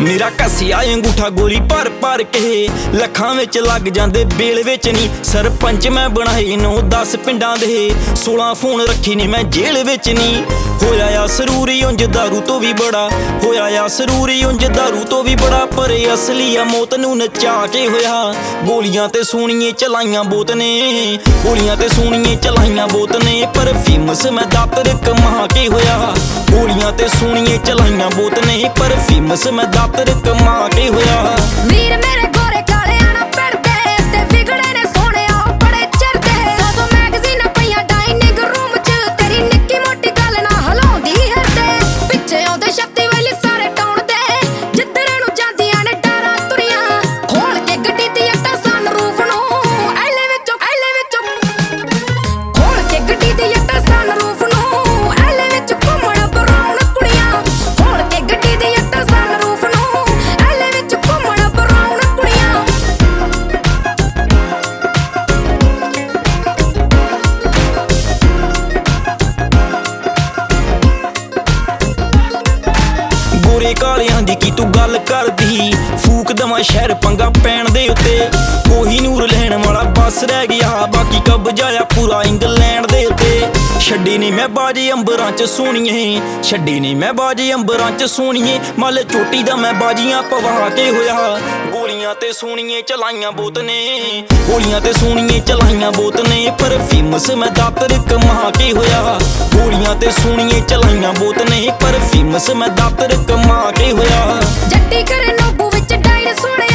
मेरा कसिया अंगूठा गोली भर भर के लखां विच लग जांदे बेल विच नी। सरपंच मैं बनाए 9-10 पिंडां दे 16 फोन रखे ने मैं जेल विच नी। होया आ सरूरी उंज दारू तो भी बड़ा, होया आ सरूरी उंज दारू तो भी बड़ा, पर असली आ मौत नूं नचा के होया। गोलियां ते सोहणिए चलाइयां बोत ने, गोलियां ते सोहणिए चलाइयां बोत ने, पर फेमस मैं दातर कमा के होया। गोलियां ते सोहणिए चलाइयां बोत ने, पर फेमस मैं दातर कमा के होया। वीर मेरे गोरे काले आना पड़दे ते विगड़े ने सोहणिया बड़े चरदे। 100 मैगज़ीनां पईयां डाइनिंग रूम च, तेरी निक्की मोटी गल ना हलाउंदी हरदे। पिछे आउंदे शक्ति वाले सारे टाउन दे, जिੱਧਰ ਨੂੰ ਜਾਂਦੀਆਂ ਨੇ ਡਾਰਾਂ ਤੁਰੀਆਂ। ਖੋਲ ਕੇ ਗੱਡੀ ਦੀ ਅੱਟਾ ਸਨਰੂਫ ਨੂੰ, ਐਲੇ ਵਿੱਚੋਂ ਖੋਲ ਕੇ ਗੱਡੀ ਦੀ ਅੱਟਾ ਸਨਰੂਫ ਨੂੰ, ਐਲੇ ਵਿੱਚ ਘੁੰਮਣ ਬਰਾਉਣ ਕੁੜੀਆਂ। ਖੋਲ ਕੇ ਗੱਡੀ ਦੀ ਅੱਟਾ ਸਨਰੂਫ ਨੂੰ, ਐਲੇ ਵਿੱਚ ਘੁੰਮਣ ਬਰਾਉਣ ਕੁੜੀਆਂ। गोरे कालियां दी की तू गल करदी, फूक दवा शहर पंगा पैण दे उत्ते। कोहीनूर लैण वाला बस रह गया, बाकी कब्जाया पूरा इंग्लैंड दे उत्ते। छड्डी नी मैं बाजी अंबरां च सोहणिए, छड्डी नी मैं बाजी अंबरां च सोहणिए, मल चोटी दा मैं बाजियां पवा के होया। गोलियां ते सोहणिए चलाइयां बोत ने, गोलियां ते सोहणिए चलाइयां बोत ने, पर फेमस मैं दातर कमा के होया। गोलियां ते सोहणिए चलाइयां बोत ने, पर फेमस मैं दातर कमा के होया। जट्टी करे नोबू विच डाइन सोहणे